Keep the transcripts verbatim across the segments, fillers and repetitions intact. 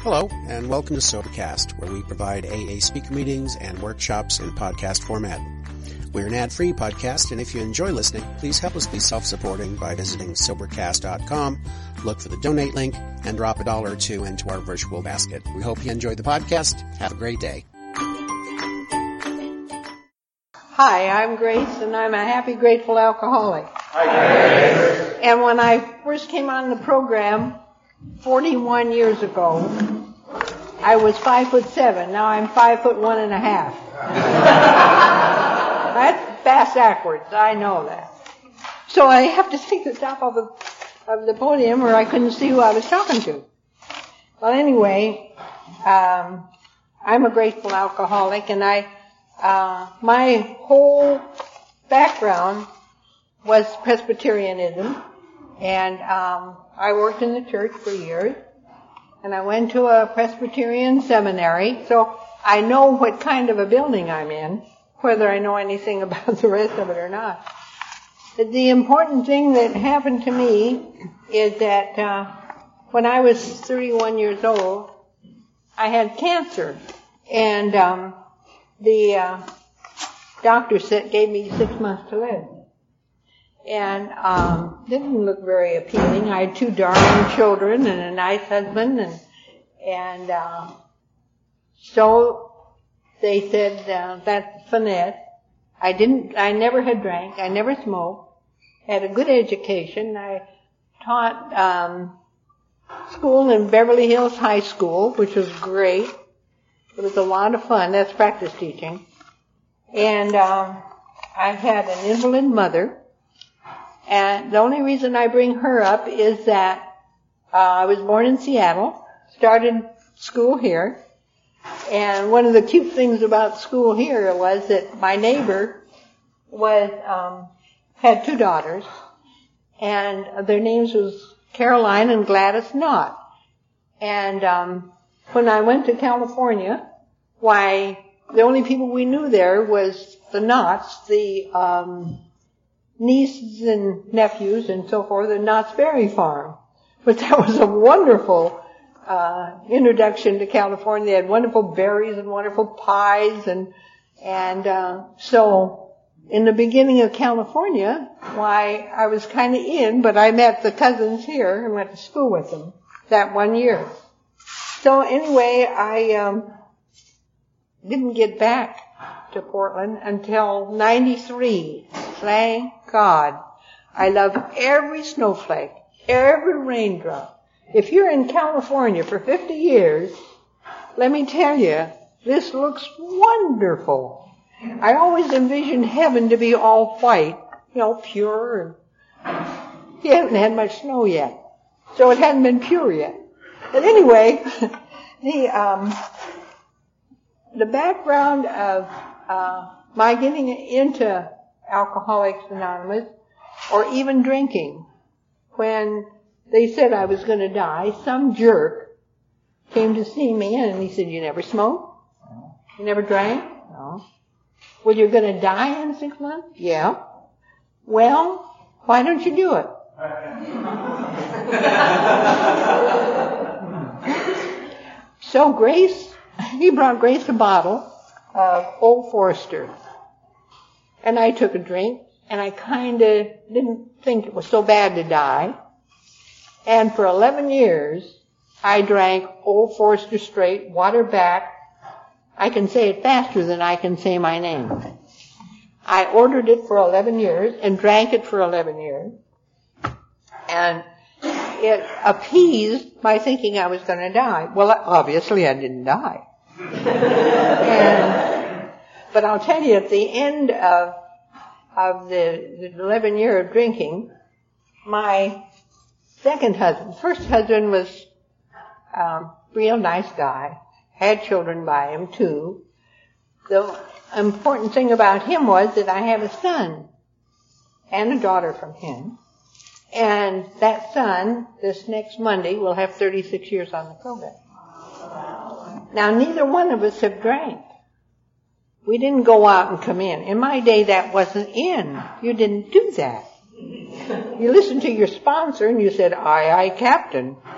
Hello, and welcome to Sobercast, where we provide A A speaker meetings and workshops in podcast format. We're an ad-free podcast, and if you enjoy listening, please help us be self-supporting by visiting Sobercast dot com, look for the donate link, and drop a dollar or two into our virtual basket. We hope you enjoyed the podcast. Have a great day. Hi, I'm Grace, and I'm a happy, grateful alcoholic. Hi, Grace. And when I first came on the program forty-one years ago, I was five foot seven. Now I'm five foot one and a half. That's fast backwards. I know that. So I have to take the top of the of the podium, or I couldn't see who I was talking to. Well, anyway, um, I'm a grateful alcoholic, and I uh, my whole background was Presbyterianism, and um, I worked in the church for years. And I went to a Presbyterian seminary, so I know what kind of a building I'm in, whether I know anything about the rest of it or not. But the important thing that happened to me is that uh, when I was thirty-one years old, I had cancer, and um, the uh, doctor said gave me six months to live. And um didn't look very appealing. I had two darling children and a nice husband, and and uh, so they said uh, that's finesse. I didn't. I never had drank. I never smoked. Had a good education. I taught um school in Beverly Hills High School, which was great. It was a lot of fun. That's practice teaching. And um I had an invalid mother. And the only reason I bring her up is that uh, I was born in Seattle, started school here, and one of the cute things about school here was that my neighbor was um, had two daughters, and their names was Caroline and Gladys Knott. And um, when I went to California, why the only people we knew there was the Knotts, the um, nieces and nephews and so forth at Knott's Berry Farm. But that was a wonderful uh introduction to California. They had wonderful berries and wonderful pies, and and uh so in the beginning of California, why I was kind of in, but I met the cousins here and went to school with them that one year. So anyway, I um didn't get back to Portland until ninety-three. Thank God. I love every snowflake, every raindrop. If you're in California for fifty years, let me tell you, this looks wonderful. I always envisioned heaven to be all white, you know, pure. And he hasn't had much snow yet, so it hadn't been pure yet. But anyway, the um, the background of uh, my getting into Alcoholics Anonymous, or even drinking. When they said I was going to die, some jerk came to see me, and he said, "You never smoked? You never drank? No. Well, you're going to die in six months? Yeah. Well, why don't you do it?" So Grace, he brought Grace a bottle of Old Forester. And I took a drink, and I kind of didn't think it was so bad to die. And for eleven years, I drank Old Forester straight, water back. I can say it faster than I can say my name. I ordered it for eleven years and drank it for eleven years. And it appeased my thinking I was going to die. Well, obviously I didn't die. and, But I'll tell you, at the end of of the, the eleven year of drinking, my second husband, first husband was um, real nice guy, had children by him too. The important thing about him was that I have a son and a daughter from him, and that son, this next Monday, will have thirty-six years on the program. Now, neither one of us have drank. We didn't go out and come in. In my day, that wasn't in. You didn't do that. You listened to your sponsor and you said, "Aye, aye, Captain."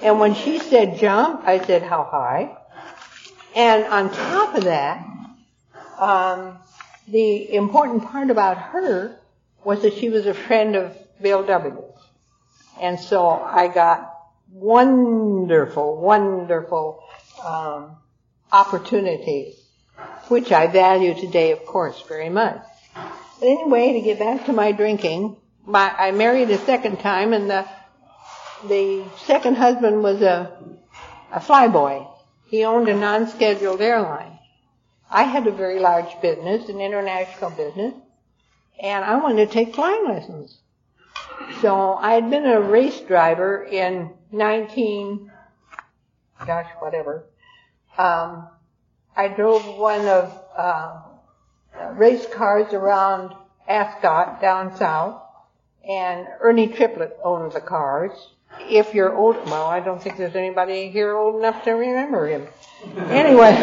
And when she said jump, I said how high. And on top of that, um, the important part about her was that she was a friend of Bill W. And so I got wonderful, wonderful um, opportunities, which I value today, of course, very much. But anyway, to get back to my drinking, my, I married a second time, and the the second husband was a a flyboy. He owned a non-scheduled airline. I had a very large business, an international business, and I wanted to take flying lessons. So I had been a race driver in nineteen, gosh, whatever. Um, I drove one of uh, race cars around Ascot down south, and Ernie Triplett owned the cars. If you're old, well, I don't think there's anybody here old enough to remember him. Anyway,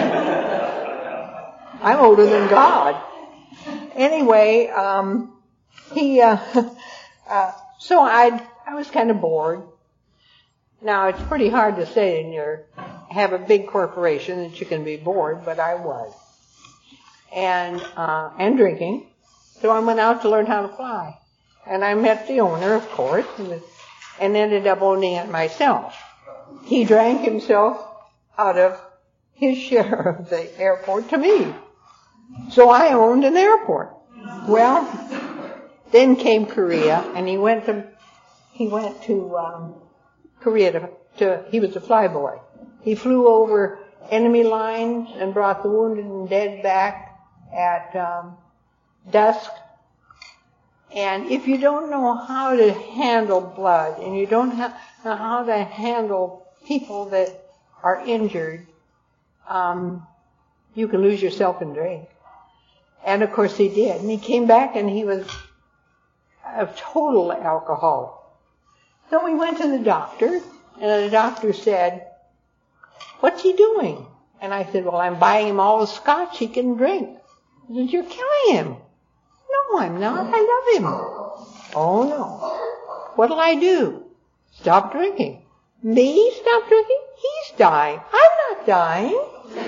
I'm older than God. Anyway, um, he, uh, uh, so I, I was kind of bored. Now, it's pretty hard to say when you have a big corporation that you can be bored, but I was. And, uh, and drinking. So I went out to learn how to fly. And I met the owner, of course, and, and ended up owning it myself. He drank himself out of his share of the airport to me. So I owned an airport. Well, then came Korea, and he went to, he went to, um, Korea to, to, he was a flyboy. He flew over enemy lines and brought the wounded and dead back at, um, dusk. And if you don't know how to handle blood, and you don't have, know how to handle people that are injured, um, you can lose yourself in drink. And of course he did. And he came back and he was a total alcoholic. So we went to the doctor, and the doctor said, "What's he doing?" And I said, "Well, I'm buying him all the scotch he can drink." He said, "You're killing him." "No, I'm not. I love him." "Oh, no. What'll I do?" "Stop drinking." "Me? Stop drinking? He's dying." "I'm not dying."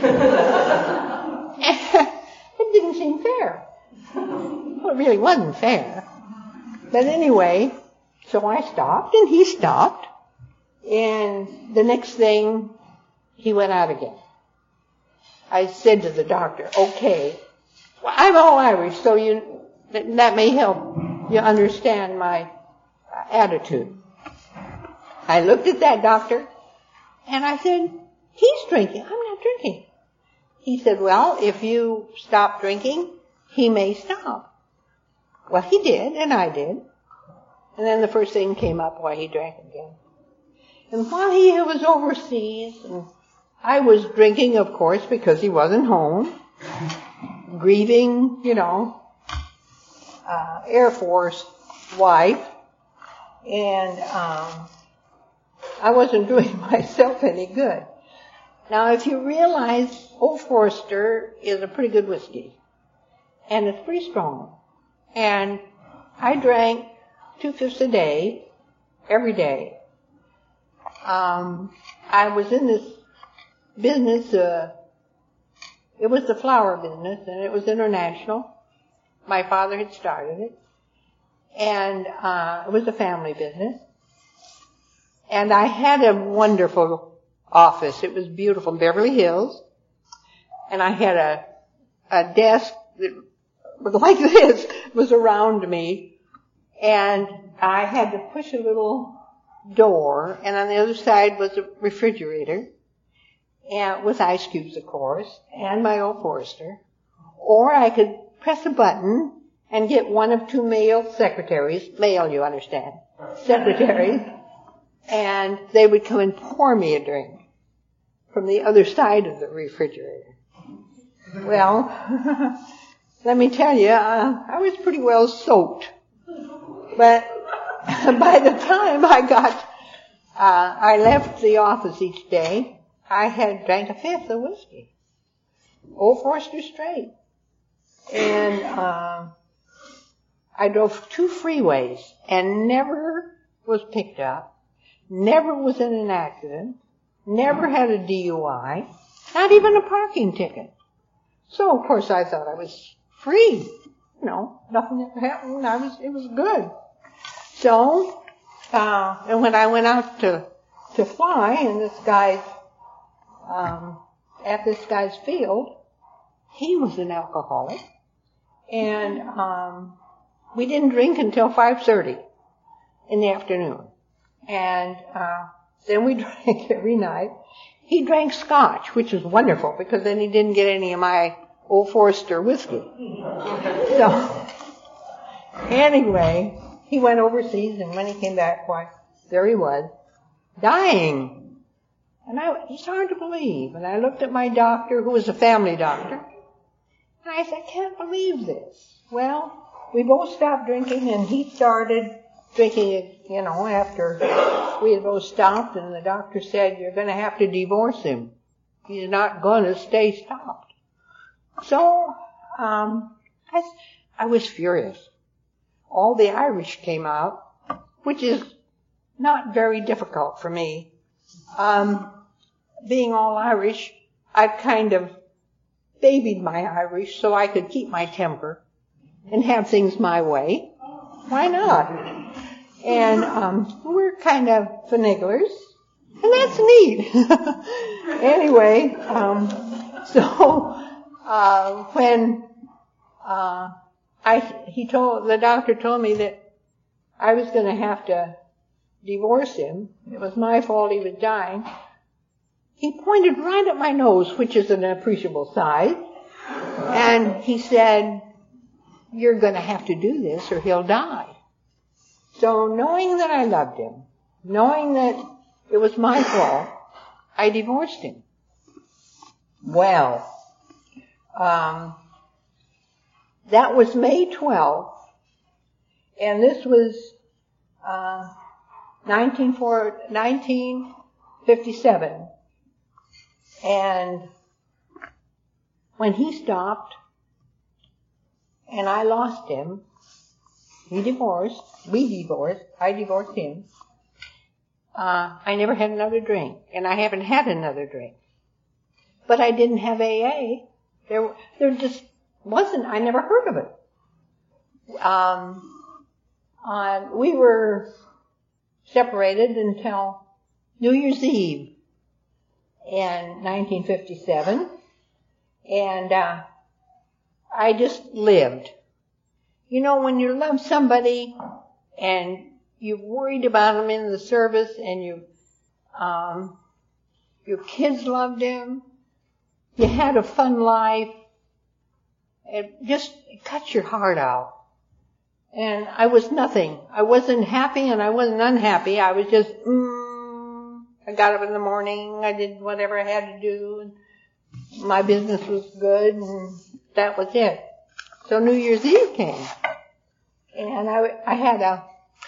It didn't seem fair. Well, it really wasn't fair. But anyway, so I stopped, and he stopped. And the next thing, he went out again. I said to the doctor, "Okay, well, I'm all Irish, so you that may help you understand my attitude." I looked at that doctor, and I said, "He's drinking. I'm not drinking." He said, "Well, if you stop drinking, he may stop." Well, he did, and I did. And then the first thing came up why he drank again. And while he was overseas, and I was drinking, of course, because he wasn't home, grieving, you know, uh, Air Force wife, and um, I wasn't doing myself any good. Now, if you realize Old Forester is a pretty good whiskey, and it's pretty strong, and I drank two-fifths a day, every day. Um, I was in this business, uh, it was the flower business, and it was international. My father had started it, and uh, it was a family business. And I had a wonderful office. It was beautiful in Beverly Hills, and I had a a desk that was like this, was around me, and I had to push a little door, and on the other side was a refrigerator, and with ice cubes, of course, and my Old Forester. Or I could press a button and get one of two male secretaries, male, you understand, secretaries, and they would come and pour me a drink from the other side of the refrigerator. Well, let me tell you, uh, I was pretty well soaked. But by the time I got, uh, I left the office each day, I had drank a fifth of whiskey. Old Forester straight. And, uh, I drove two freeways and never was picked up, never was in an accident, never had a D U I, not even a parking ticket. So of course I thought I was free. You know, nothing ever happened. I was, it was good. So, uh, and when I went out to, to fly in this guy's, um, at this guy's field, he was an alcoholic. And, um, we didn't drink until five thirty in the afternoon. And, uh, then we drank every night. He drank scotch, which was wonderful because then he didn't get any of my Old Forester whiskey. So, anyway, he went overseas, and when he came back, why, there he was, dying. And I, it's hard to believe. And I looked at my doctor, who was a family doctor, and I said, I can't believe this. Well, we both stopped drinking, and he started drinking, you know, after we had both stopped, and the doctor said, you're going to have to divorce him. He's not going to stay stopped. So, um, I, I was furious. All the Irish came out, which is not very difficult for me. Um, being all Irish, I kind of babied my Irish so I could keep my temper and have things my way. Why not? And um, we're kind of finagglers, and that's neat. Anyway, um, so uh, when uh, I he told the doctor told me that I was going to have to divorce him. It was my fault he was dying. He pointed right at my nose, which is an appreciable size, and he said, "You're going to have to do this, or he'll die." So knowing that I loved him, knowing that it was my fault, I divorced him. Well, um, that was May twelfth, and this was uh, nineteen fifty-seven. And when he stopped, and I lost him, he divorced, we divorced, I divorced him, uh, I never had another drink, and I haven't had another drink. But I didn't have A A. There, there just wasn't, I never heard of it. Um, uh, we were separated until New Year's Eve in nineteen fifty-seven, and uh, I just lived. You know, when you love somebody and you've worried about them in the service, and you, um, your kids loved him, you had a fun life, it just it cuts your heart out. And I was nothing. I wasn't happy and I wasn't unhappy. I was just, mm, I got up in the morning, I did whatever I had to do, and my business was good, and that was it. So New Year's Eve came. And I, I had a,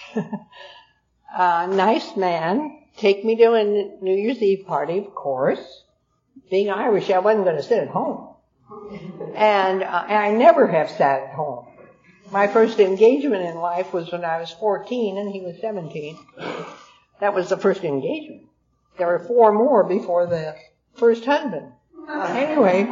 a nice man take me to a New Year's Eve party, of course. Being Irish, I wasn't going to sit at home. And, uh, and I never have sat at home. My first engagement in life was when I was fourteen and he was seventeen. That was the first engagement. There were four more before the first husband. Uh, anyway,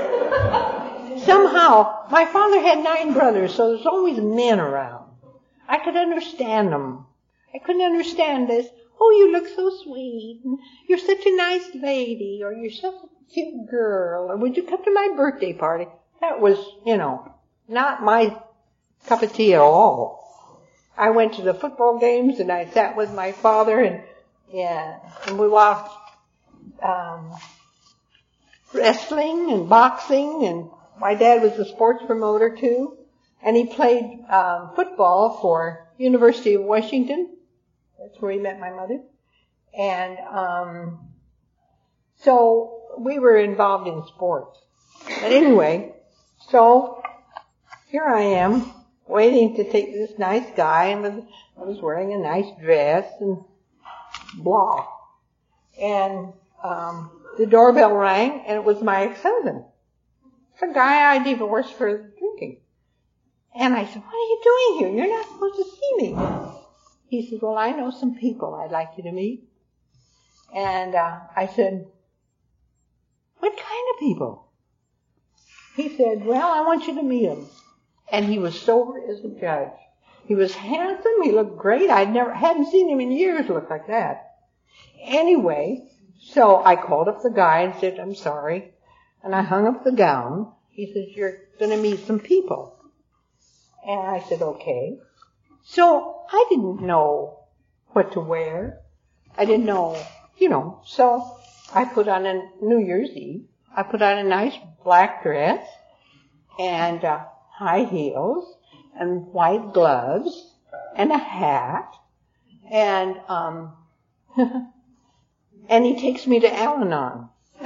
somehow, my father had nine brothers, so there's always men around. I could understand them. I couldn't understand this, oh, you look so sweet, and you're such a nice lady, or you're such a cute girl, or would you come to my birthday party? That was, you know, not my cup of tea at all. I went to the football games, and I sat with my father, and yeah, and we watched um, wrestling and boxing, and my dad was a sports promoter too, and he played um, football for University of Washington. That's where he met my mother. And um, so we were involved in sports. But anyway, so here I am waiting to take this nice guy, and I was wearing a nice dress and blah. And um, the doorbell rang, and it was my ex-husband. The guy I divorced for drinking. And I said, what are you doing here? You're not supposed to see me. he said, well, I know some people I'd like you to meet. And uh, I said, what kind of people? He said, well, I want you to meet him. And he was sober as a judge. He was handsome. He looked great. I never hadn't seen him in years look like that. Anyway, so I called up the guy and said, I'm sorry. And I hung up the gown. He says, you're going to meet some people. And I said, okay. So I didn't know what to wear. I didn't know, you know. So I put on a New Year's Eve. I put on a nice black dress and uh, high heels and white gloves and a hat. And um and he takes me to Al-Anon.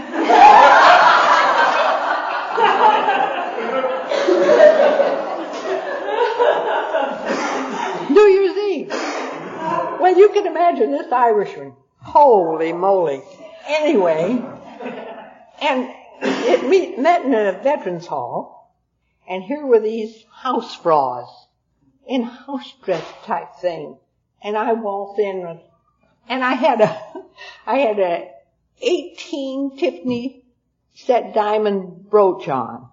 New Year's Eve. Well, you can imagine this Irishman. Holy moly. Anyway, and it meet, met in a veterans hall, and here were these house bras in house dress type thing. And I waltzed in with, and I had a, I had a eighteen Tiffany set diamond brooch on.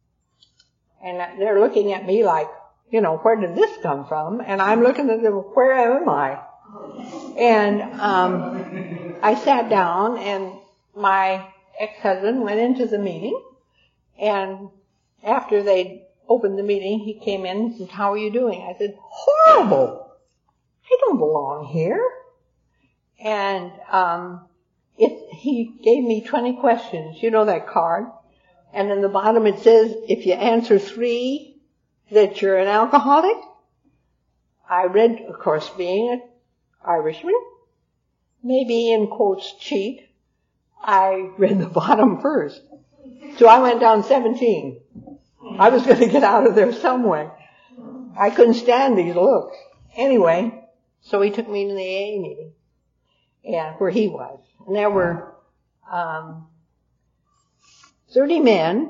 And they're looking at me like, you know, where did this come from? And I'm looking at them, where am I? And um I sat down, and my ex-husband went into the meeting, and after they'd opened the meeting, he came in and said, how are you doing? I said, horrible. I don't belong here. And um it, he gave me twenty questions. You know that card? And in the bottom it says, if you answer three, that you're an alcoholic. I read, of course, being an Irishman, maybe in quotes cheat, I read the bottom first. So I went down seventeen. I was going to get out of there some way. I couldn't stand these looks. Anyway, so he took me to the A A meeting, and where he was. And there were um thirty men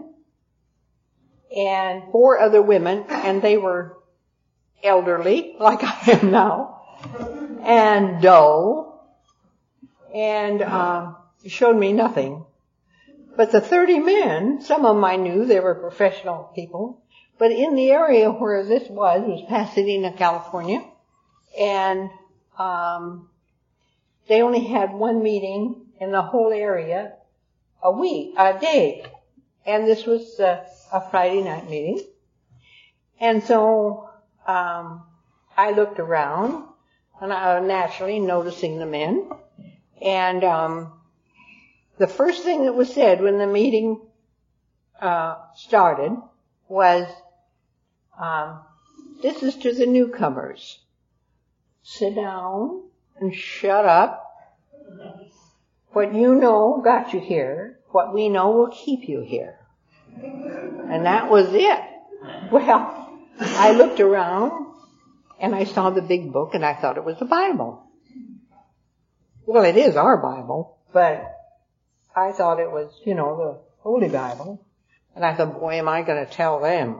and four other women, and they were elderly, like I am now, and dull, and um, showed me nothing. But the thirty men, some of them I knew, they were professional people, but in the area where this was, was Pasadena, California, and um, they only had one meeting in the whole area a week, a day, and this was uh, a Friday night meeting. And so um I looked around, and I was naturally noticing the men. And um the first thing that was said when the meeting uh started was, um this is to the newcomers. Sit down and shut up. What you know got you here. What we know will keep you here. And that was it. Well, I looked around, and I saw the big book, and I thought it was the Bible. Well, it is our Bible, but I thought it was, you know, the Holy Bible. And I thought, boy, am I going to tell them.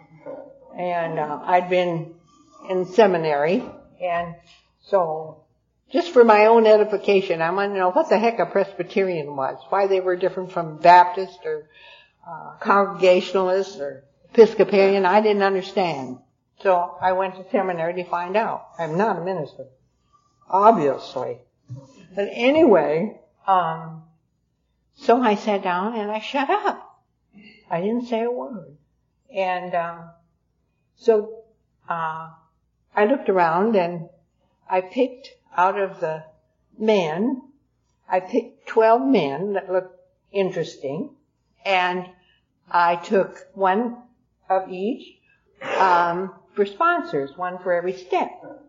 And uh, I'd been in seminary, and so just for my own edification, I wanted to know what the heck a Presbyterian was, why they were different from Baptist or uh, Congregationalist or Episcopalian. I didn't understand. So I went to seminary to find out. I'm not a minister, obviously. But anyway, um, so I sat down and I shut up. I didn't say a word. And um, so uh, I looked around, and I picked out of the men, I picked twelve men that looked interesting, and I took one of each um, for sponsors, one for every step.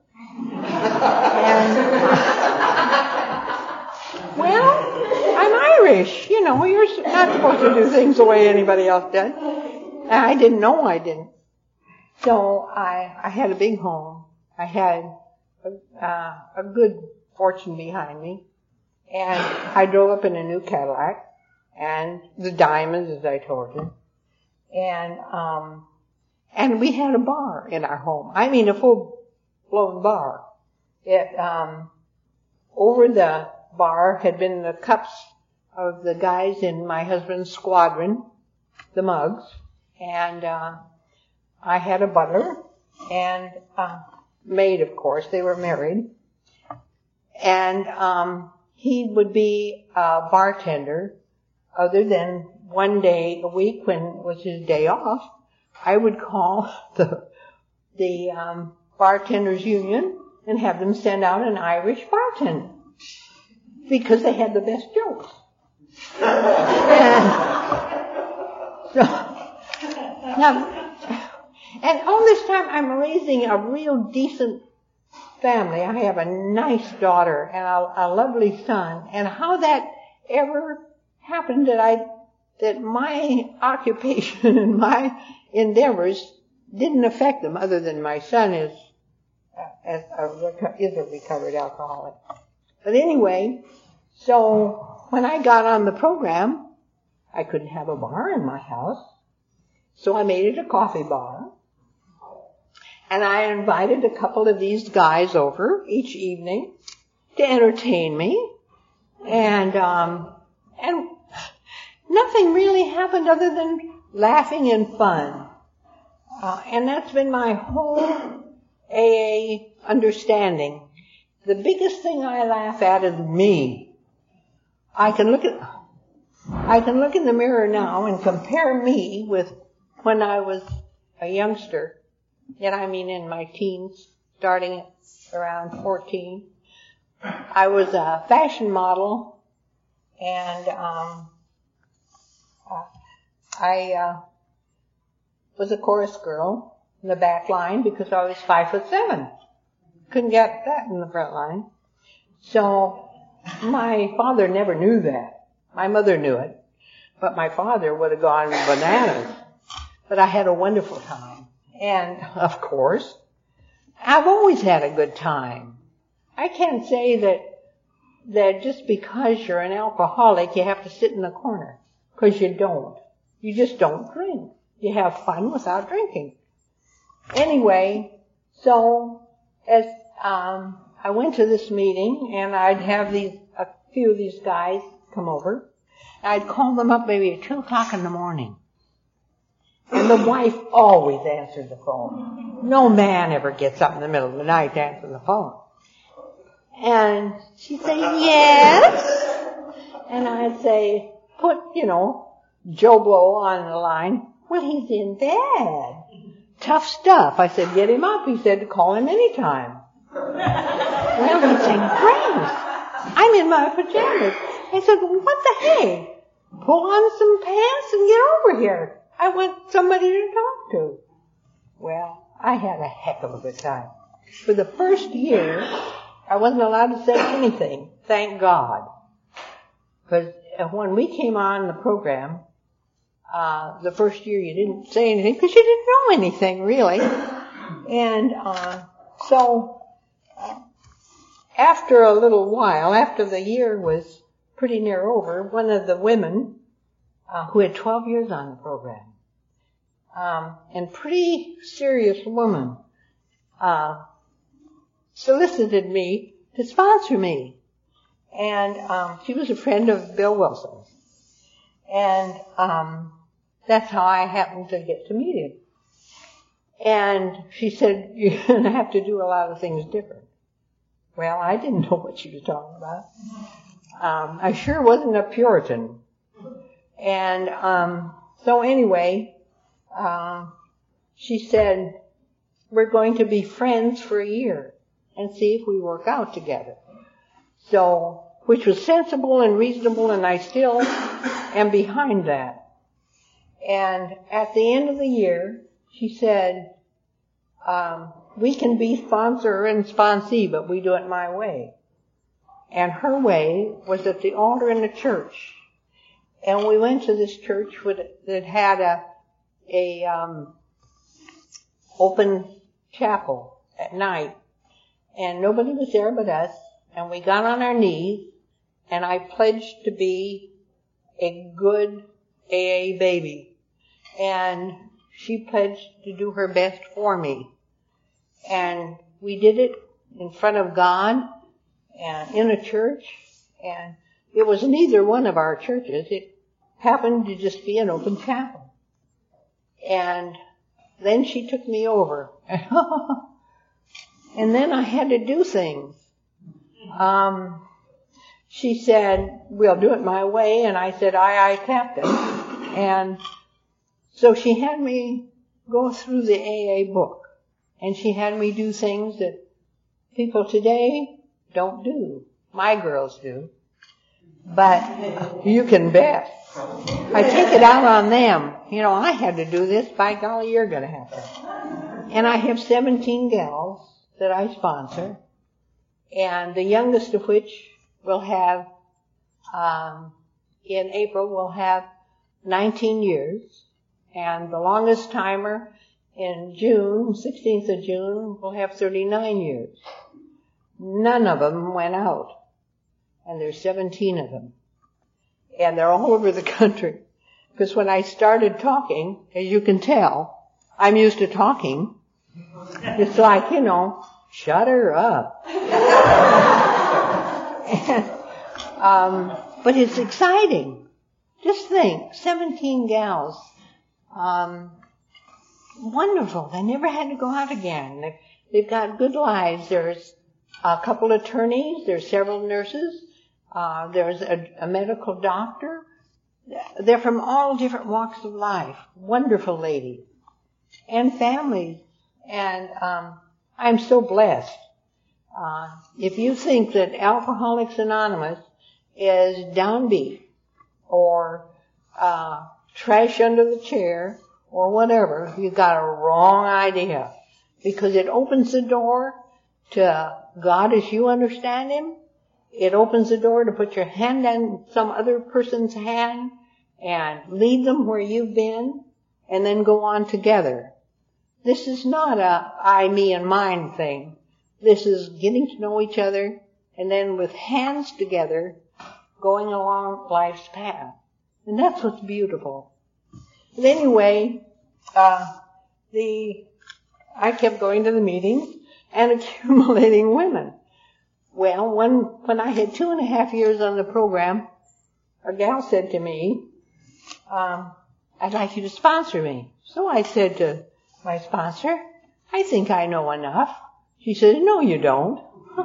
And, well, I'm Irish, you know, you're not supposed to do things the way anybody else does. And I didn't know I didn't. So I, I had a big home. I had a, uh, a good fortune behind me. And I drove up in a new Cadillac, and the diamonds, as I told you. And, um, and we had a bar in our home. I mean, a full-blown bar. it, um, over the bar had been the cups of the guys in my husband's squadron, the mugs, and, uh, I had a butler and a maid, of course. They were married. And, um, he would be a bartender other than one day a week when it was his day off. I would call the, the, um, bartenders union and have them send out an Irish bartender because they had the best jokes. and so, now, and all this time I'm raising a real decent family. I have a nice daughter and a, a lovely son. And how that ever happened that I, that my occupation and my endeavors didn't affect them, other than my son is, uh, a, is a recovered alcoholic. But anyway, so when I got on the program, I couldn't have a bar in my house. So I made it a coffee bar. And I invited a couple of these guys over each evening to entertain me. And, um, and nothing really happened other than laughing and fun. Uh, and that's been my whole A A understanding. The biggest thing I laugh at is me. I can look at, I can look in the mirror now and compare me with when I was a youngster. And I mean in my teens, starting around fourteen. I was a fashion model, and um, uh, I uh, was a chorus girl in the back line because I was five foot seven. Couldn't get that in the front line. So my father never knew that. My mother knew it, but my father would have gone bananas. But I had a wonderful time. And, of course, I've always had a good time. I can't say that, that just because you're an alcoholic, you have to sit in the corner. Because you don't. You just don't drink. You have fun without drinking. Anyway, so, as, um, I went to this meeting, and I'd have these, a few of these guys come over. I'd call them up maybe at two o'clock in the morning. And the wife always answered the phone. No man ever gets up in the middle of the night to answer the phone. And she'd say, yes. And I'd say, put, you know, Joe Blow on the line. Well, he's in bed. Tough stuff. I said, get him up. He said, call him anytime. Well, he'd say, Grace, I'm in my pajamas. I said, well, what the heck? Pull on some pants and get over here. I want somebody to talk to. Well, I had a heck of a good time. For the first year, I wasn't allowed to say anything, thank God. Because when we came on the program, uh, the first year you didn't say anything because you didn't know anything, really. And uh, so, uh, after a little while, after the year was pretty near over, one of the women Uh, who had twelve years on the program, um, and pretty serious woman, uh, solicited me to sponsor me. And um, she was a friend of Bill Wilson. And um, that's how I happened to get to meet him. And she said, you're going to have to do a lot of things different. Well, I didn't know what she was talking about. Um, I sure wasn't a Puritan. And um, so anyway, uh, she said, we're going to be friends for a year and see if we work out together. So, which was sensible and reasonable, and I still am behind that. And at the end of the year, she said, um, we can be sponsor and sponsee, but we do it my way. And her way was at the altar in the church. And we went to this church with, that had a, a, um, open chapel at night. And nobody was there but us. And we got on our knees, and I pledged to be a good A A baby. And she pledged to do her best for me. And we did it in front of God and in a church, and it was neither one of our churches. It happened to just be an open chapel. And then she took me over. And then I had to do things. Um, she said, we'll do it my way, and I said, aye, aye, Captain. And so she had me go through the A A book, and she had me do things that people today don't do. My girls do. But you can bet. I take it out on them. You know, I had to do this. By golly, you're going to have to. And I have seventeen gals that I sponsor, and the youngest of which will have, um, in April, will have nineteen years, and the longest timer in June, sixteenth of June, will have thirty-nine years. None of them went out, and there's seventeen of them, and they're all over the country. Because when I started talking, as you can tell, I'm used to talking. It's like, you know, shut her up. and, um, but it's exciting. Just think, seventeen gals, um, wonderful. They never had to go out again. They've, they've got good lives. There's a couple attorneys. There's several nurses. Uh, there's a, a medical doctor. They're from all different walks of life. Wonderful ladies. And families. And um, I'm so blessed. Uh, if you think that Alcoholics Anonymous is downbeat or uh, trash under the chair or whatever, you've got a wrong idea. Because it opens the door to God as you understand Him. It opens the door to put your hand on some other person's hand and lead them where you've been and then go on together. This is not a I, me, and mine thing. This is getting to know each other and then with hands together going along life's path. And that's what's beautiful. But anyway, uh, the, I kept going to the meetings and accumulating women. Well, when, when I had two and a half years on the program, a gal said to me, um, I'd like you to sponsor me. So I said to my sponsor, I think I know enough. She said, no, you don't.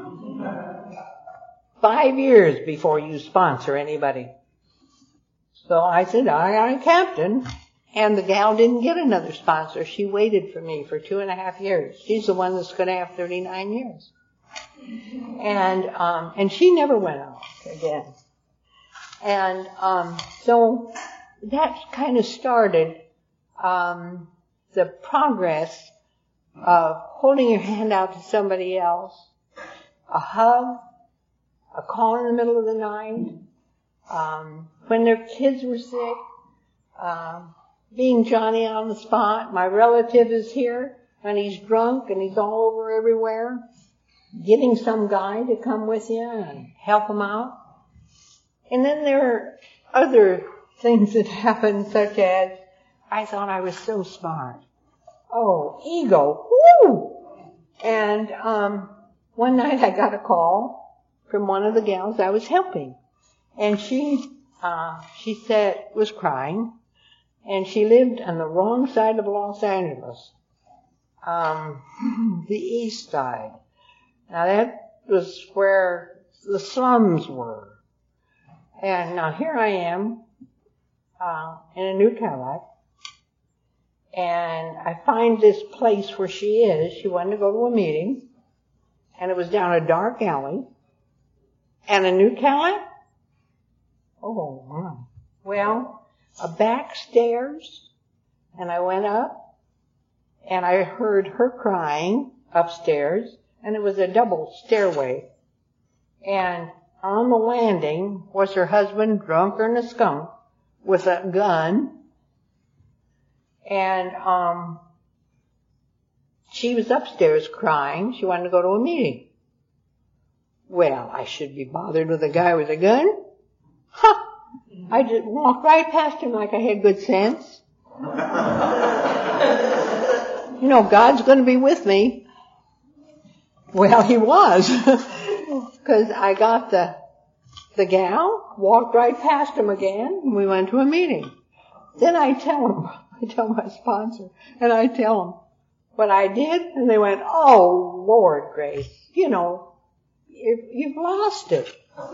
Five years before you sponsor anybody. So I said, aye, aye, Captain. And the gal didn't get another sponsor. She waited for me for two and a half years. She's the one that's going to have thirty-nine years. And, um, and she never went out again. And, um, so that kind of started, um, the progress of holding your hand out to somebody else, a hug, a call in the middle of the night, um, when their kids were sick, um, being Johnny on the spot. My relative is here, and he's drunk, and he's all over everywhere. Getting some guy to come with you and help him out. And then there are other things that happen, such as, I thought I was so smart. Oh, ego. Woo! And um one night I got a call from one of the gals I was helping. And she uh she said, was crying, and she lived on the wrong side of Los Angeles. Um the east side. Now that was where the slums were. And now here I am, uh, in a new Cadillac, and I find this place where she is. She wanted to go to a meeting, and it was down a dark alley, and a new Cadillac? Oh, my. Well, a back stairs, and I went up, and I heard her crying upstairs, and it was a double stairway. And on the landing was her husband, drunker than a skunk, with a gun. And um she was upstairs crying. She wanted to go to a meeting. Well, I should be bothered with a guy with a gun? Ha! I just walked right past him like I had good sense. You know, God's going to be with me. Well, he was. Because I got the, the gal, walked right past him again, and we went to a meeting. Then I tell him, I tell my sponsor, and I tell him what I did, and they went, oh, Lord, Grace, you know, you've, you've lost it.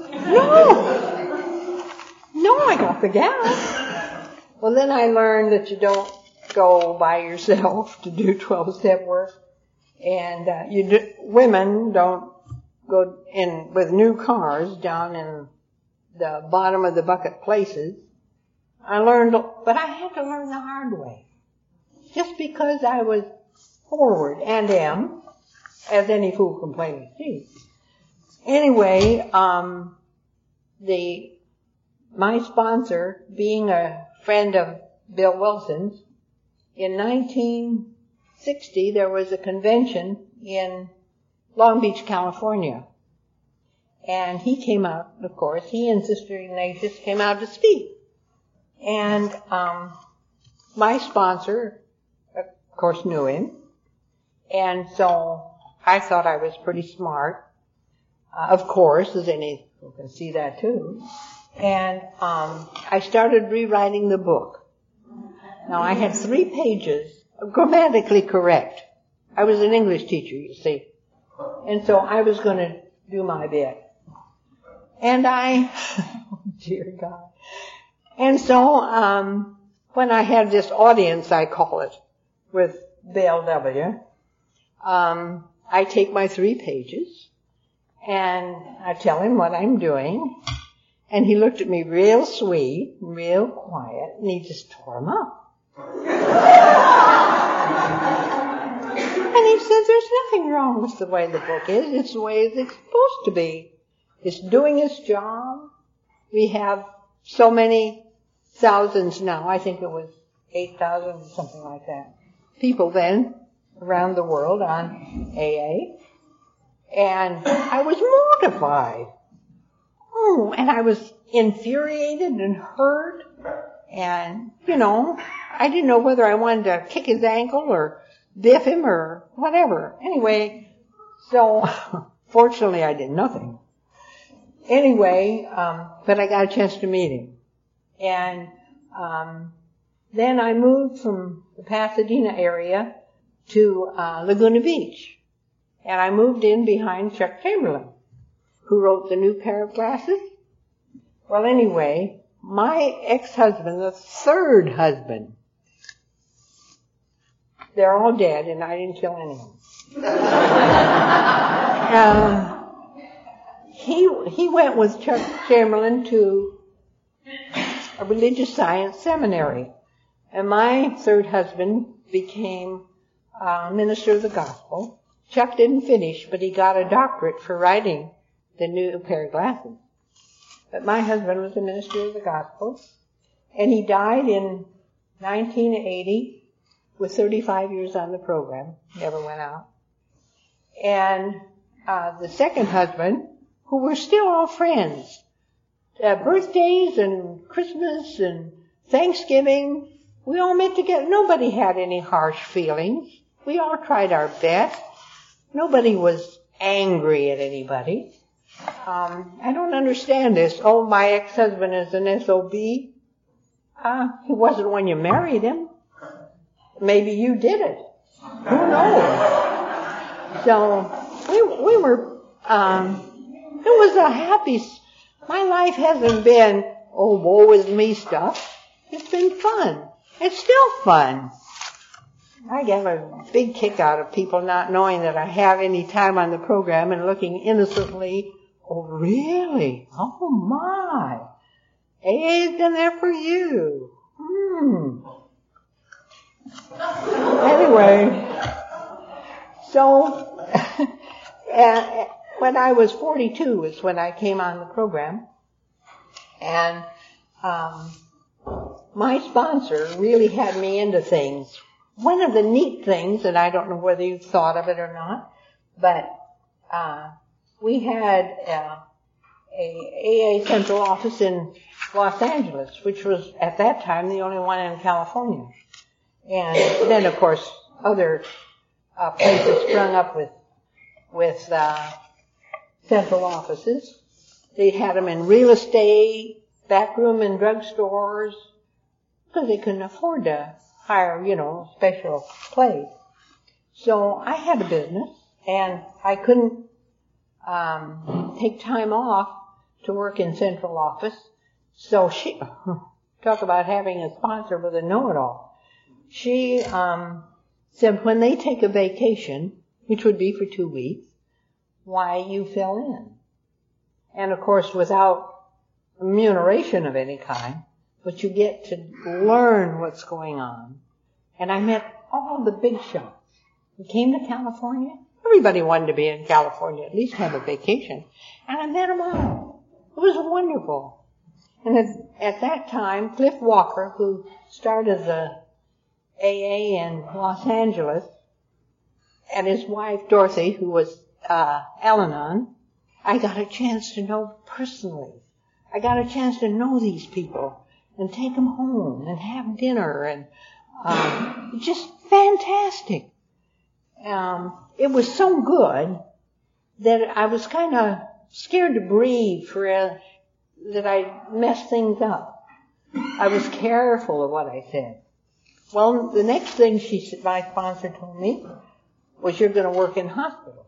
No! No, I got the gal. Well, then I learned that you don't go by yourself to do twelve-step work, and uh, you do, women don't go in with new cars down in the bottom of the bucket places. I learned, but I had to learn the hard way. Just because I was forward and am, as any fool can plainly see. Anyway, um, the, my sponsor, being a friend of Bill Wilson's, in nineteen sixty there was a convention in Long Beach, California. And he came out, of course, he and Sister Ignatius came out to speak. And um my sponsor, of course, knew him. And so I thought I was pretty smart, uh, of course, as any who can see that too. And um I started rewriting the book. Now, I had three pages, grammatically correct. I was an English teacher, you see. And so I was going to do my bit. And I, oh dear God. And so, um, when I had this audience, I call it, with Bill W., um, I take my three pages, and I tell him what I'm doing, and he looked at me real sweet, real quiet, and he just tore them up. And he said, there's nothing wrong with the way the book is. It's the way it's supposed to be. It's doing its job. We have so many thousands now. I think it was eight thousand or something like that. People then around the world on A A. And I was mortified. Oh, and I was infuriated and hurt. And, you know, I didn't know whether I wanted to kick his ankle or biff him or whatever. Anyway, so fortunately I did nothing. Anyway, um, but I got a chance to meet him. And um, then I moved from the Pasadena area to uh, Laguna Beach. And I moved in behind Chuck Chamberlain, who wrote The New Pair of Glasses. Well, anyway, my ex-husband, the third husband, they're all dead, and I didn't kill any of them. uh, he, he went with Chuck Chamberlain to a religious science seminary, and my third husband became a minister of the gospel. Chuck didn't finish, but he got a doctorate for writing The New Pair of Glasses. But my husband was a minister of the gospel, and he died in nineteen eighty with thirty-five years on the program. Never went out. And uh, the second husband, who were still all friends, uh, birthdays and Christmas and Thanksgiving, we all met together. Nobody had any harsh feelings. We all tried our best. Nobody was angry at anybody. Um, I don't understand this. Oh, my ex-husband is an S O B. Uh, he wasn't when you married him. Maybe you did it. Who knows? So, we, we were, um, it was a happy, my life hasn't been, oh, woe is me stuff. It's been fun. It's still fun. I get a big kick out of people not knowing that I have any time on the program and looking innocently. Oh, really? Oh, my. A A's done that for you. Hmm. Anyway, so uh, when I was forty-two was when I came on the program. And um, my sponsor really had me into things. One of the neat things, and I don't know whether you've thought of it or not, but uh we had uh, a A A central office in Los Angeles, which was at that time the only one in California. And then, of course, other uh, places sprung up with with uh, central offices. They had them in real estate, backroom in drugstores, because they couldn't afford to hire, you know, a special place. So I had a business, and I couldn't um, take time off to work in central office. So she, talk about having a sponsor with a know-it-all. She um, said when they take a vacation, which would be for two weeks, why you fill in. And of course without remuneration of any kind, but you get to learn what's going on. And I met all the big shots. We came to California. Everybody wanted to be in California, at least have a vacation. And I met them all. It was wonderful. And at, at that time, Cliff Walker, who started the A A in Los Angeles, and his wife Dorothy, who was uh, Al-Anon, I got a chance to know personally. I got a chance to know these people and take them home and have dinner, and um, just fantastic. Um, it was so good that I was kind of scared to breathe for a, that I messed things up. I was careful of what I said. Well, the next thing she said, my sponsor told me, was you're going to work in hospitals.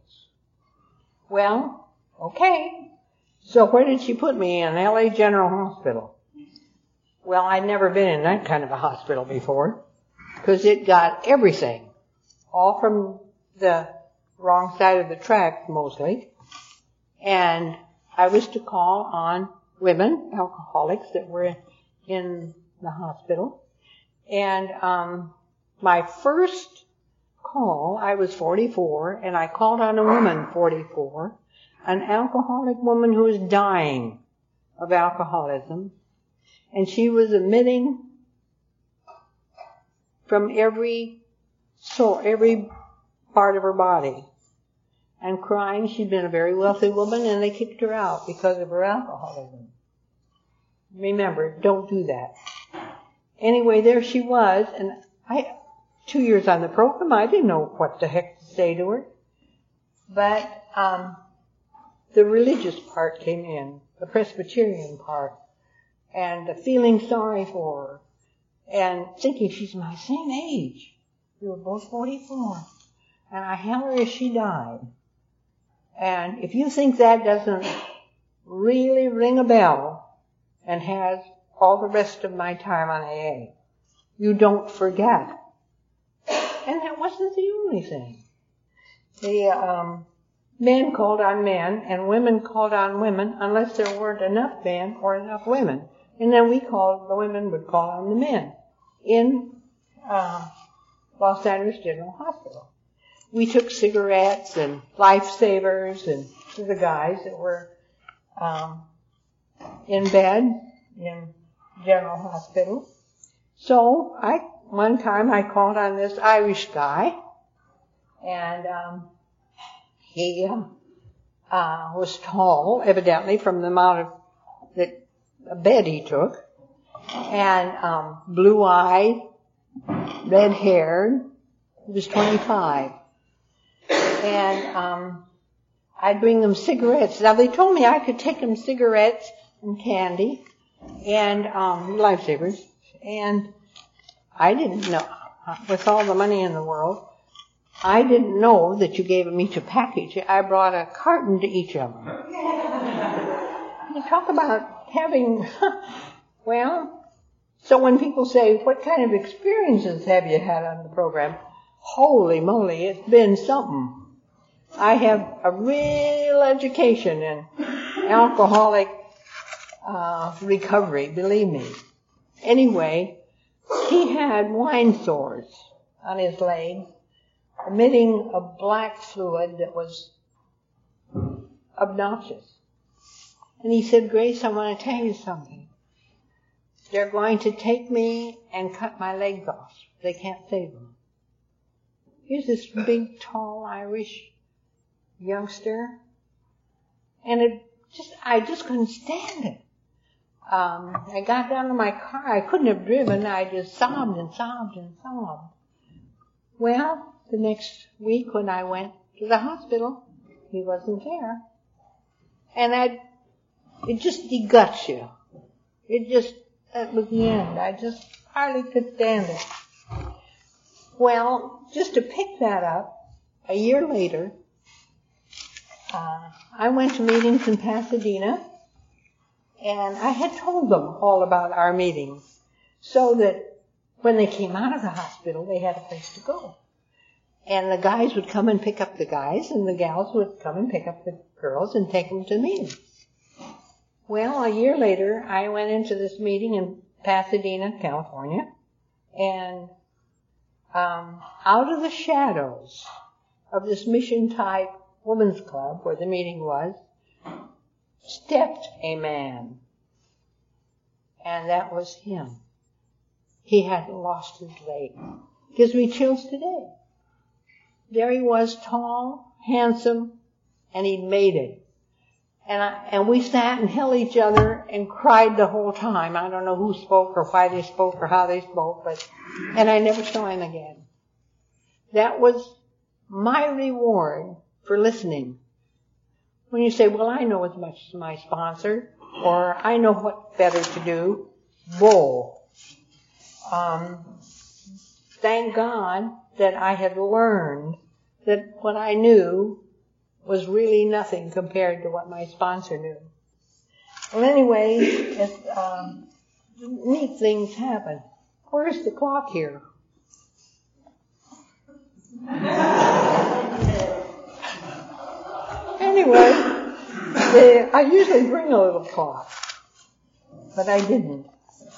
Well, okay. So where did she put me? In L A General Hospital. Well, I'd never been in that kind of a hospital before, because it got everything, all from the wrong side of the track mostly. And I was to call on women, alcoholics that were in the hospital. And um my first call, I was forty-four, and I called on a woman, forty-four, an alcoholic woman who was dying of alcoholism, and she was emitting from every soul, every part of her body, and crying. She'd been a very wealthy woman, and they kicked her out because of her alcoholism. Remember, don't do that. Anyway, there she was, and I, two years on the program, I didn't know what the heck to say to her. But um the religious part came in, the Presbyterian part, and the feeling sorry for her, and thinking she's my same age. We were both forty-four. And I held her as she died. And if you think that doesn't really ring a bell and has all the rest of my time on A A, you don't forget. And that wasn't the only thing. The um, men called on men, and women called on women, unless there weren't enough men or enough women. And then we called, the women would call on the men in uh, Los Angeles General Hospital. We took cigarettes and lifesavers and to the guys that were um, in bed in General Hospital. So I, one time I called on this Irish guy, and um, he uh, uh, was tall, evidently from the amount of that bed he took, and um, blue-eyed, red-haired. He was twenty-five, and um, I'd bring them cigarettes. Now they told me I could take them cigarettes and candy and um, lifesavers, and I didn't know, with all the money in the world, I didn't know that you gave them each a package. I brought a carton to each of them. You talk about having, well, so when people say, what kind of experiences have you had on the program? Holy moly, it's been something. I have a real education in alcoholic uh, recovery, believe me. Anyway, he had wine sores on his leg, emitting a black fluid that was obnoxious. And he said, Grace, I want to tell you something. They're going to take me and cut my legs off. They can't save them. Here's this big, tall Irish youngster. And it just, I just couldn't stand it. Um, I got down to my car. I couldn't have driven. I just sobbed and sobbed and sobbed. Well, the next week when I went to the hospital, he wasn't there. And I, it just deguts you. It just, that was the end. I just hardly could stand it. Well, just to pick that up, a year later, uh, I went to meetings in Pasadena, and I had told them all about our meetings, so that when they came out of the hospital, they had a place to go. And the guys would come and pick up the guys, and the gals would come and pick up the girls and take them to meetings. Well, a year later, I went into this meeting in Pasadena, California, and um, out of the shadows of this mission-type women's club where the meeting was, stepped a man. And that was him. He had lost his leg. Gives me chills today. There he was, tall, handsome, and he'd made it. And I, and we sat and held each other and cried the whole time. I don't know who spoke or why they spoke or how they spoke, but, and I never saw him again. That was my reward for listening. When you say, well, I know as much as my sponsor, or I know what better to do, bull. Um, thank God that I had learned that what I knew was really nothing compared to what my sponsor knew. Well, anyway, it, um, neat things happen. Where's the clock here? Anyway, they, I usually bring a little clock, but I didn't.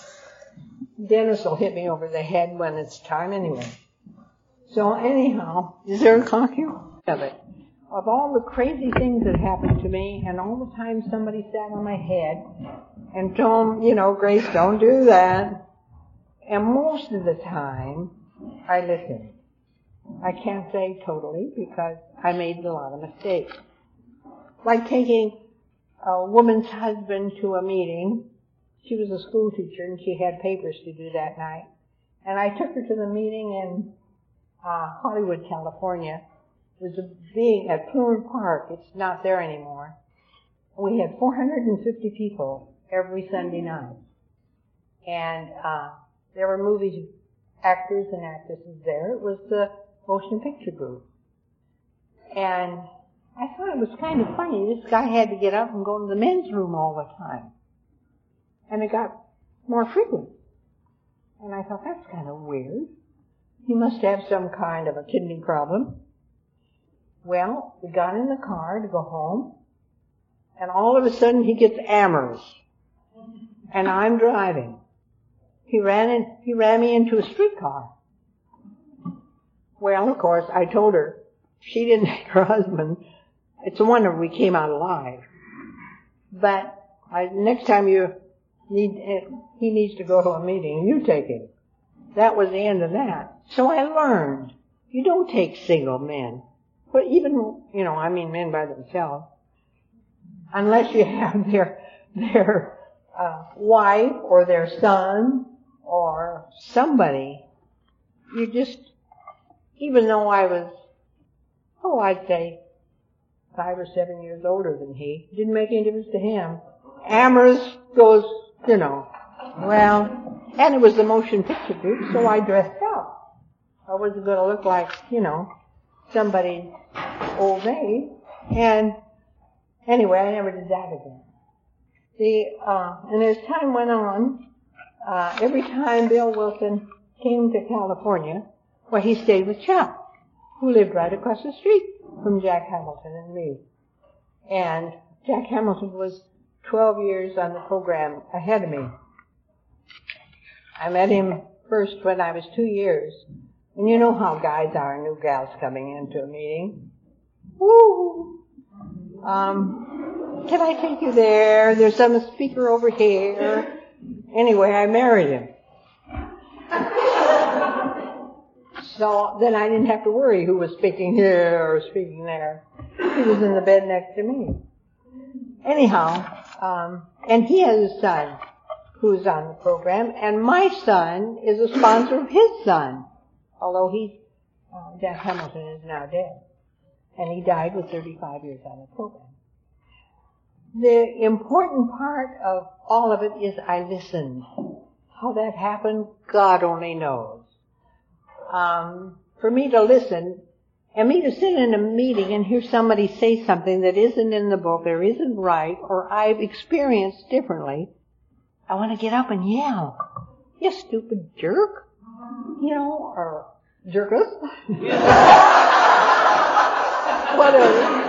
Dennis will hit me over the head when it's time anyway. So anyhow, is there a clock here? Of it. Of all the crazy things that happened to me, and all the time somebody sat on my head and told them, you know, Grace, don't do that. And most of the time, I listened. I can't say totally because I made a lot of mistakes. Like taking a woman's husband to a meeting. She was a school teacher and she had papers to do that night. And I took her to the meeting in uh, Hollywood, California. It was a being at Plumer Park. It's not there anymore. We had four hundred fifty people every Sunday night. And uh, there were movie actors and actresses there. It was the motion picture group. And I thought it was kind of funny. This guy had to get up and go to the men's room all the time. And it got more frequent. And I thought, that's kind of weird. He must have some kind of a kidney problem. Well, we got in the car to go home, and all of a sudden he gets amers. And I'm driving. He ran in, he ran me into a streetcar. Well, of course, I told her, she didn't take her husband. It's a wonder we came out alive. But I, next time you need, he needs to go to a meeting, you take him. That was the end of that. So I learned, you don't take single men. But even, you know, I mean men by themselves. Unless you have their, their, uh, wife or their son or somebody. You just, even though I was, oh, I'd say five or seven years older than he, didn't make any difference to him. Amherst goes, you know, well, and it was the motion picture group, so I dressed up. I wasn't going to look like, you know, somebody old maid. And anyway, I never did that again. The, uh, and as time went on, uh, every time Bill Wilson came to California, well, he stayed with Chuck, who lived right across the street from Jack Hamilton and me. And Jack Hamilton was twelve years on the program ahead of me. I met him first when I was two years. And you know how guys are, new gals coming into a meeting. Woo! Um, can I take you there? There's some speaker over here. Anyway, I married him. So then I didn't have to worry who was speaking here or speaking there. He was in the bed next to me. Anyhow, um, and he has a son who's on the program, and my son is a sponsor of his son, although he's, uh, Jack Hamilton is now dead. And he died with thirty-five years on the program. The important part of all of it is I listened. How that happened, God only knows. Um, for me to listen, and me to sit in a meeting and hear somebody say something that isn't in the book, or isn't right, or I've experienced differently, I want to get up and yell, "You stupid jerk!" You know, or jerkus. Whatever.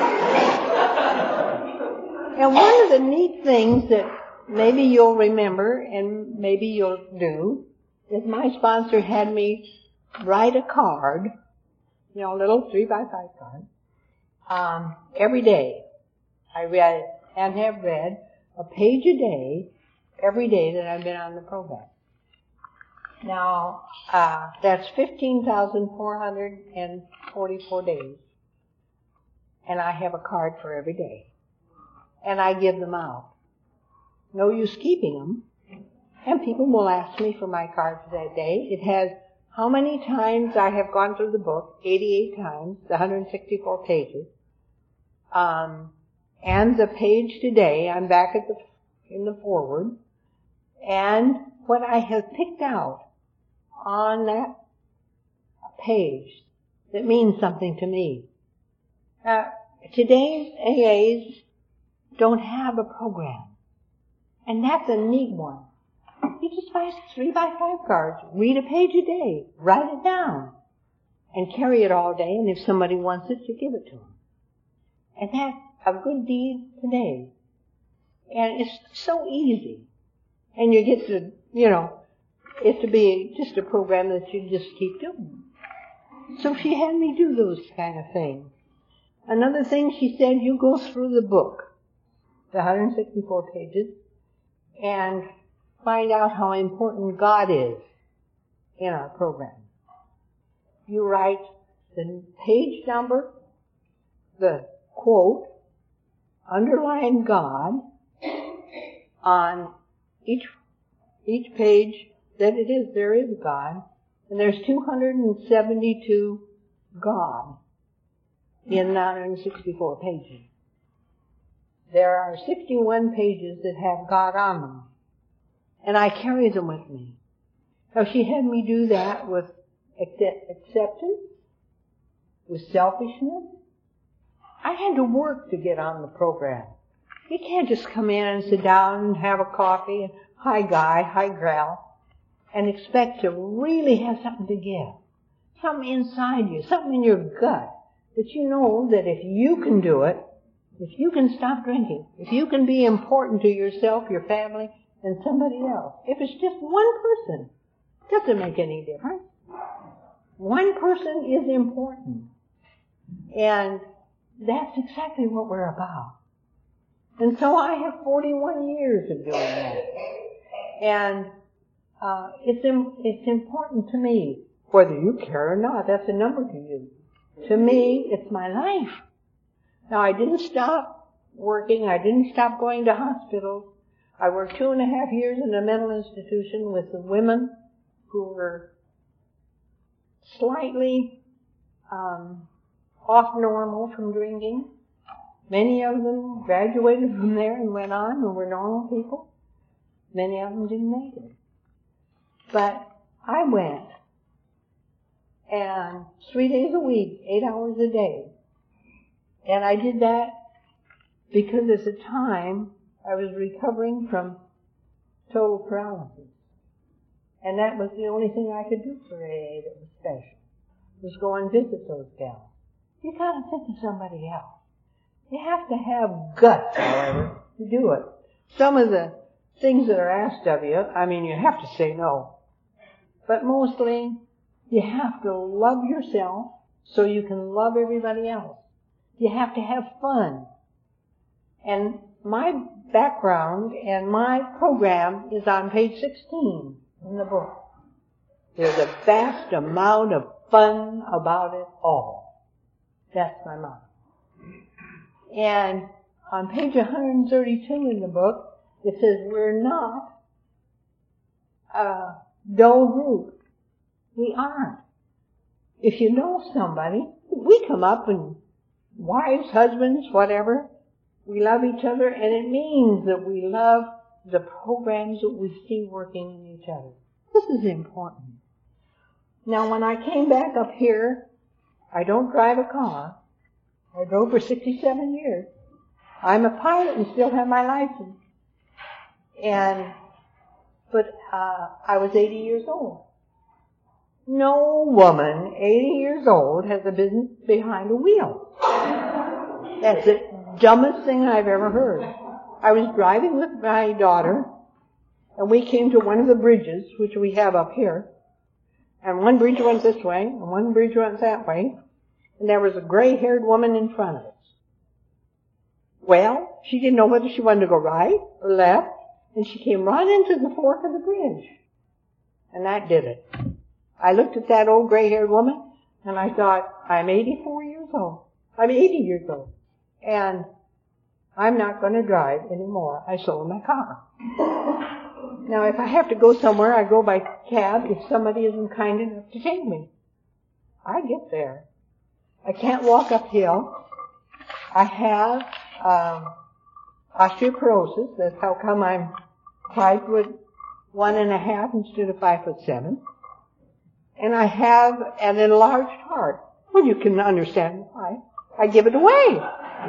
And one of the neat things that maybe you'll remember and maybe you'll do is my sponsor had me write a card, you know, a little three by five card, um, every day. I read and have read a page a day every day that I've been on the program. Now, uh, that's fifteen thousand four hundred forty-four days. And I have a card for every day. And I give them out. No use keeping them. And people will ask me for my card for that day. It has how many times I have gone through the book, eighty-eight times, the one hundred sixty-four pages. Um, and the page today, I'm back at the, in the forward. And what I have picked out on that page that means something to me. Uh, today's A As don't have a program. And that's a neat one. You just buy three by five cards, read a page a day, write it down, and carry it all day, and if somebody wants it, you give it to them. And that's a good deed today. And it's so easy. And you get to, you know, it's to be just a program that you just keep doing. So she had me do those kind of things. Another thing she said, you go through the book, the one hundred sixty-four pages, and find out how important God is in our program. You write the page number, the quote, underline God on each each page that it is, there is God, and there's two hundred seventy-two God in one hundred sixty-four pages. There are sixty-one pages that have God on them. And I carry them with me. Now she had me do that with acceptance, with selfishness. I had to work to get on the program. You can't just come in and sit down and have a coffee and hi guy, hi gal, and expect to really have something to give. Something inside you, something in your gut that you know that if you can do it, if you can stop drinking, if you can be important to yourself, your family, and somebody else. If it's just one person, it doesn't make any difference. One person is important. And that's exactly what we're about. And so I have forty-one years of doing that. And uh, it's it's important to me, whether you care or not, that's a number to you. To me, it's my life. Now, I didn't stop working. I didn't stop going to hospitals. I worked two and a half years in a mental institution with the women who were slightly um, off normal from drinking. Many of them graduated from there and went on and were normal people. Many of them didn't make it. But I went, and three days a week, eight hours a day. And I did that because at the time I was recovering from total paralysis. And that was the only thing I could do for A A that was special, was go and visit those gals. You gotta think of somebody else. You have to have guts, however, to do it. Some of the things that are asked of you, I mean, you have to say no. But mostly, you have to love yourself so you can love everybody else. You have to have fun. And my background and my program is on page sixteen in the book. There's a vast amount of fun about it all. That's my motto. And on page one hundred thirty-two in the book, it says we're not a dull group. We aren't. If you know somebody, we come up and wives, husbands, whatever, we love each other, and it means that we love the programs that we see working in each other. This is important. Now, when I came back up here, I don't drive a car. I drove for sixty-seven years. I'm a pilot and still have my license. And, but, uh, I was eighty years old. No woman eighty years old has a business behind a wheel. That's the dumbest thing I've ever heard. I was driving with my daughter, and we came to one of the bridges, which we have up here. And one bridge went this way, and one bridge went that way. And there was a gray-haired woman in front of us. Well, she didn't know whether she wanted to go right or left, and she came right into the fork of the bridge. And that did it. I looked at that old gray-haired woman, and I thought, I'm eighty-four years old. I'm eighty years old. And I'm not going to drive anymore. I sold my car. Now, if I have to go somewhere, I go by cab if somebody isn't kind enough to take me. I get there. I can't walk uphill. I have um, osteoporosis. That's how come I'm five foot one and a half instead of five foot seven. And I have an enlarged heart. Well, you can understand why. I give it away.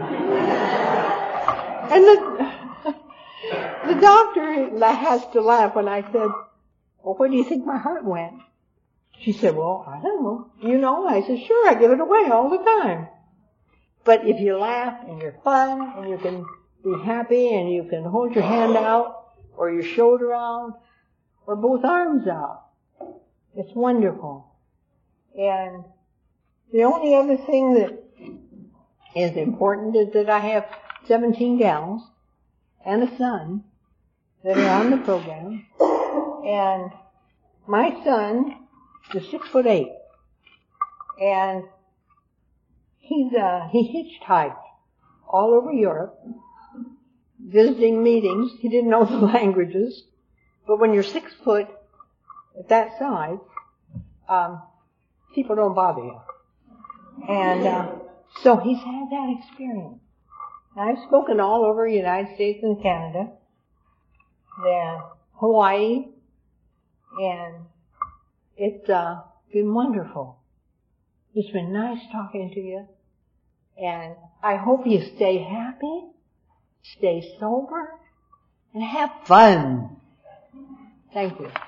And the, the doctor has to laugh when I said, well, where do you think my heart went? She said, well, I don't know. You know? I said, sure, I give it away all the time. But if you laugh and you're fun and you can be happy and you can hold your hand out or your shoulder out or both arms out, it's wonderful. And the only other thing that is important is that I have seventeen gals and a son that are on the program. And my son is six foot eight. And he's, uh, he hitchhiked all over Europe, visiting meetings. He didn't know the languages. But when you're six foot at that size, um, people don't bother you. And, uh, so he's had that experience. And I've spoken all over the United States and Canada, then Hawaii, and it's, uh, been wonderful. It's been nice talking to you. And I hope you stay happy, stay sober, and have fun. Thank you.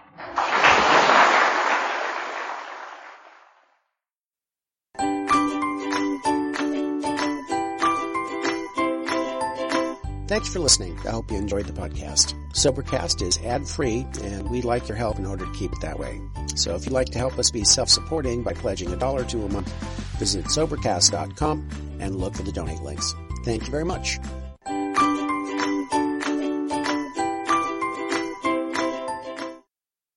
Thanks for listening. I hope you enjoyed the podcast. Sobercast is ad-free, and we'd like your help in order to keep it that way. So if you'd like to help us be self-supporting by pledging a dollar to a month, visit Sobercast dot com and look for the donate links. Thank you very much.